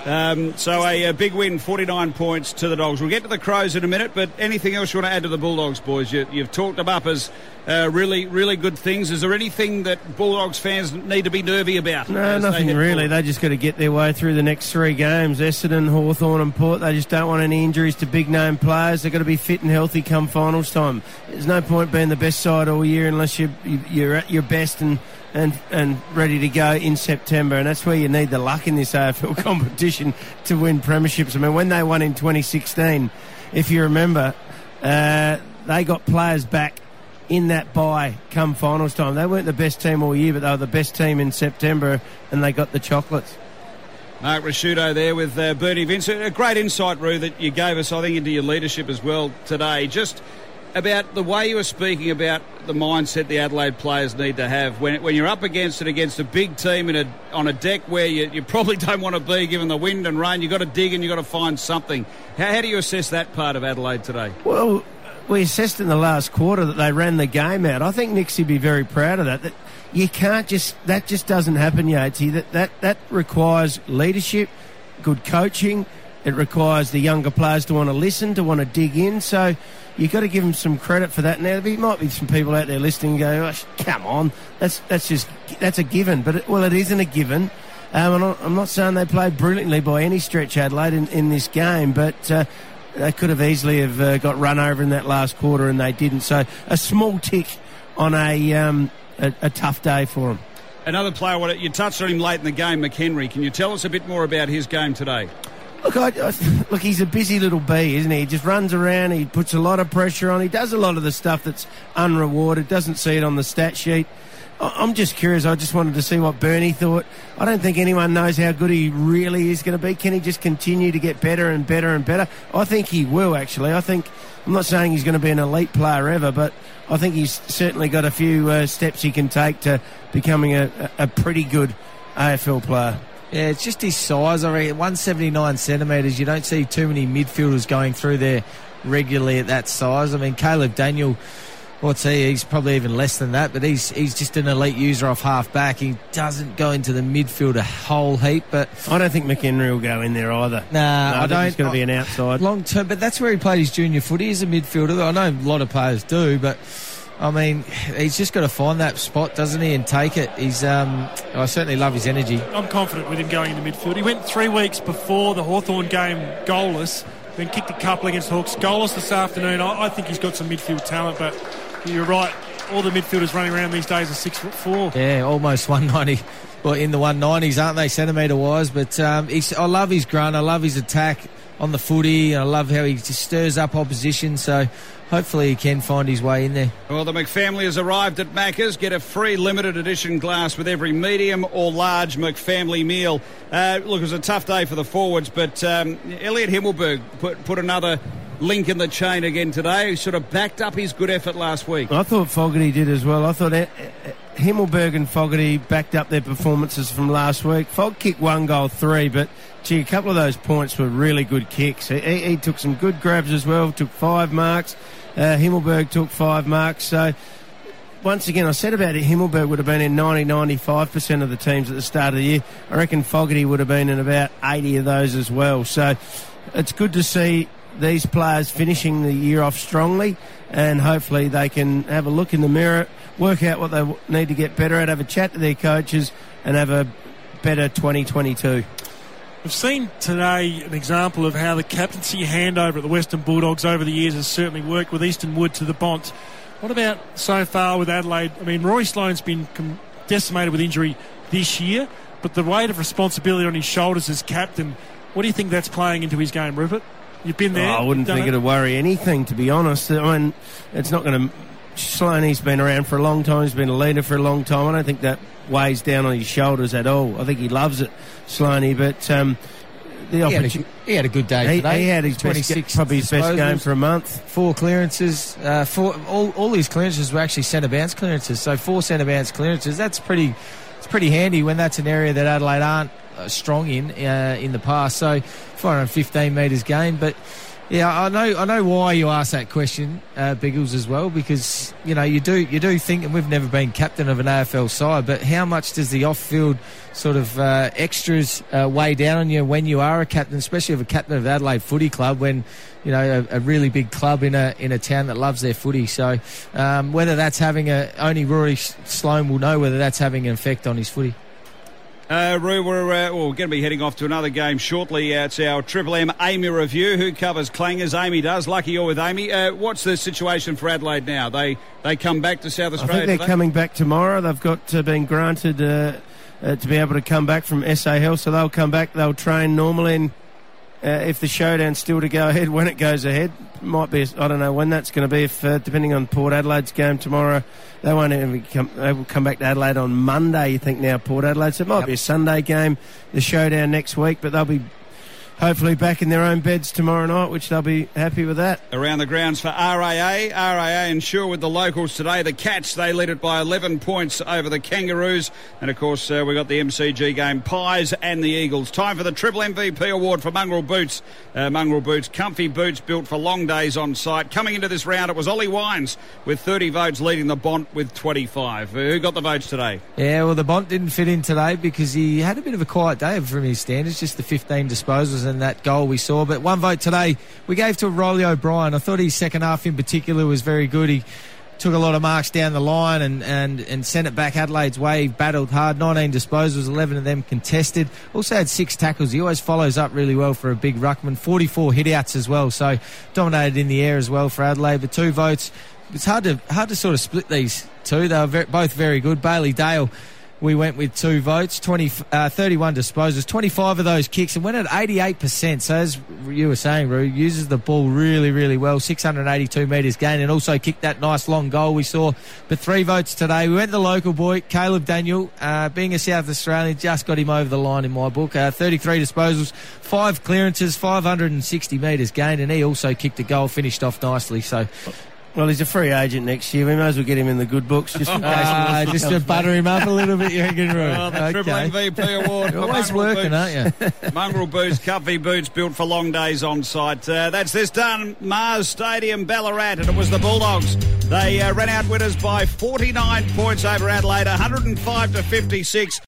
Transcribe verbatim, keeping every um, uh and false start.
Um, so a, a big win, forty-nine points to the Dogs. We'll get to the Crows in a minute, but anything else you want to add to the Bulldogs, boys? You, you've talked them up as uh, really, really good things. Is there anything that Bulldogs fans need to be nervy about? No, nothing they really. Forward? They just got to get their way through the next three games. Essendon, Hawthorn and Port, they just don't want any injuries to big-name players. They've got to be fit and healthy come finals time. There's no point being the best side all year unless you're, you're at your best and And, and ready to go in September, and that's where you need the luck in this A F L competition to win premierships. I mean, when they won in twenty sixteen, if you remember, uh, they got players back in that bye come finals time. They weren't the best team all year, but they were the best team in September, and they got the chocolates. Mark Ricciuto there with uh, Bernie Vincent. A great insight, Roo, that you gave us, I think, into your leadership as well today. Just about the way you were speaking about the mindset the Adelaide players need to have when when you're up against it, against a big team in a, on a deck where you, you probably don't want to be given the wind and rain. You've got to dig and you've got to find something. How, how do you assess that part of Adelaide today? Well, we assessed in the last quarter that they ran the game out. I think Nixie would be very proud of that. That you can't just, that just doesn't happen, Yatesy. That, that, that requires leadership, good coaching. It requires the younger players to want to listen, to want to dig in. So you've got to give them some credit for that. Now, there might be some people out there listening and go, oh, come on, that's that's just that's a given. But, it, well, it isn't a given. Um, and I'm not saying they played brilliantly by any stretch, Adelaide, in, in this game, but uh, they could have easily have uh, got run over in that last quarter, and they didn't. So a small tick on a, um, a, a tough day for them. Another player, you touched on him late in the game, McHenry. Can you tell us a bit more about his game today? Look, I, I, look, he's a busy little bee, isn't he? He just runs around, he puts a lot of pressure on, he does a lot of the stuff that's unrewarded, doesn't see it on the stat sheet. I, I'm just curious, I just wanted to see what Bernie thought. I don't think anyone knows how good he really is going to be. Can he just continue to get better and better and better? I think he will, actually. I think, I'm not saying he's going to be an elite player ever, but I think he's certainly got a few uh, steps he can take to becoming a, a pretty good A F L player. Yeah, it's just his size. I reckon one seventy-nine centimetres. You don't see too many midfielders going through there regularly at that size. I mean, Caleb Daniel, what's he? He's probably even less than that, but he's he's just an elite user off half back. He doesn't go into the midfield a whole heap, but I don't think McHenry will go in there either. Nah, no, I, I don't. He's going to be an outside long term, but that's where he played his junior footy as a midfielder. I know a lot of players do, but I mean, he's just got to find that spot, doesn't he, and take it. He's, um, I certainly love his energy. I'm confident with him going into midfield. He went three weeks before the Hawthorn game goalless, then kicked a couple against Hawks. Goalless this afternoon. I, I think he's got some midfield talent, but you're right. All the midfielders running around these days are six foot four. Yeah, almost one ninety. Well, in the one nineties, aren't they, centimetre wise? But um, he's, I love his grunt. I love his attack on the footy. I love how he just stirs up opposition. So hopefully he can find his way in there. Well, the McFamily has arrived at Macca's. Get a free limited edition glass with every medium or large McFamily meal. Uh, look, it was a tough day for the forwards, but um, Elliot Himmelberg put, put another link in the chain again today. He sort of backed up his good effort last week. I thought Fogarty did as well. I thought Himmelberg and Fogarty backed up their performances from last week. Fog kicked one goal, three, but gee, a couple of those points were really good kicks. He, he took some good grabs as well, took five marks. Uh, Himmelberg took five marks. So, once again, I said about it, Himmelberg would have been in ninety, ninety-five percent of the teams at the start of the year. I reckon Fogarty would have been in about eighty of those as well. So, it's good to see these players finishing the year off strongly, and hopefully they can have a look in the mirror, work out what they need to get better at, have a chat to their coaches, and have a better twenty twenty-two. We've seen today an example of how the captaincy handover at the Western Bulldogs over the years has certainly worked with Easton Wood to the Bont. What about so far with Adelaide? I mean, Rory Sloane's been decimated with injury this year, but the weight of responsibility on his shoulders as captain, what do you think that's playing into his game, Rupert? You've been there. Oh, I wouldn't think it would worry anything, to be honest. I mean, it's not going to... Sloane's been around for a long time. He's been a leader for a long time. I don't think that weighs down on his shoulders at all. I think he loves it, Sloane, but... Um, the he, had a, he had a good day he, today. He had his best, probably his best game for a month. Four clearances. Uh, four, all, all his clearances were actually centre bounce clearances. So four centre bounce clearances. That's pretty. It's pretty handy when that's an area that Adelaide aren't uh, strong in uh, in the past. So four hundred fifteen metres gained, but Yeah, I know. I know why you asked that question, uh, Biggles, as well, because you know you do you do think, and we've never been captain of an A F L side, but how much does the off-field sort of uh, extras uh, weigh down on you when you are a captain, especially of a captain of Adelaide Footy Club, when you know a, a really big club in a in a town that loves their footy. So um, whether that's having a only Rory Sloane will know whether that's having an effect on his footy. Uh, Roo, we're, uh, well, we're going to be heading off to another game shortly. Uh, it's our Triple M Amy review. Who covers clangers? Amy does. Lucky you're with Amy. Uh, what's the situation for Adelaide now? They they come back to South Australia I think they're today? coming back tomorrow. They've got uh, been granted uh, uh, to be able to come back from S A Health, so they'll come back. They'll train normally, and uh, if the showdown's still to go ahead, when it goes ahead, might be. I don't know when that's going to be. If uh, depending on Port Adelaide's game tomorrow. They won't even come. They will come back to Adelaide on Monday. You think now, Port Adelaide? So it might yep. be a Sunday game, the showdown next week. But they'll be hopefully back in their own beds tomorrow night, which they'll be happy with that. Around the grounds for R A A. R A A ensure with the locals today. The Cats, they lead it by eleven points over the Kangaroos. And, of course, uh, we've got the M C G game, Pies and the Eagles. Time for the Triple M V P Award for Mongrel Boots. Uh, Mongrel Boots, comfy boots built for long days on site. Coming into this round, it was Ollie Wines with thirty votes leading the Bont with twenty-five. Uh, who got the votes today? Yeah, well, the Bont didn't fit in today because he had a bit of a quiet day from his standards, just the fifteen disposals and that goal we saw. But one vote today we gave to Rolly O'Brien. I thought his second half in particular was very good. He took a lot of marks down the line and, and, and sent it back Adelaide's way. He battled hard, nineteen disposals, eleven of them contested. Also had six tackles. He always follows up really well for a big ruckman. forty-four hit-outs as well, so dominated in the air as well for Adelaide. But two votes. It's hard to hard to sort of split these two. They were very, both very good. Bailey Dale, we went with two votes, twenty, uh, thirty-one disposals, twenty-five of those kicks, and went at eighty-eight percent. So as you were saying, Roo, uses the ball really, really well, six hundred eighty-two metres gain, and also kicked that nice long goal we saw. But three votes today. We went to the local boy, Caleb Daniel, uh, being a South Australian, just got him over the line in my book. Uh, thirty-three disposals, five clearances, five hundred sixty metres gained, and he also kicked a goal, finished off nicely. So... Well, he's a free agent next year. We may as well get him in the good books just in case. Uh, just to butter him up a little bit, you reckon, Roo? Oh, the okay. Triple M V P Award. You're always working, boots. aren't you? Mongrel Boots, comfy boots built for long days on site. Uh, that's this done. Mars Stadium, Ballarat, and it was the Bulldogs. They uh, ran out winners by forty-nine points over Adelaide, one hundred five to fifty-six.